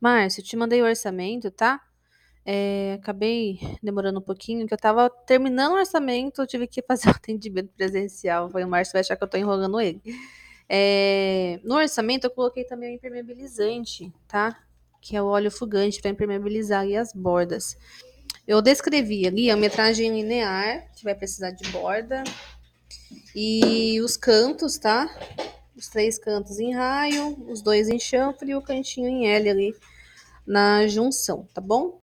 Márcio, te mandei o orçamento, tá? Acabei demorando um pouquinho, que eu tava terminando o orçamento, eu tive que fazer o atendimento presencial. Foi o Márcio vai achar que eu tô enrolando ele. No orçamento eu coloquei também o impermeabilizante, tá? Que é o óleo fugante para impermeabilizar ali as bordas. Eu descrevi ali a metragem linear, que vai precisar de borda, e os cantos, tá? Os 3 cantos em raio, os 2 em chanfre e o cantinho em L ali na junção, tá bom?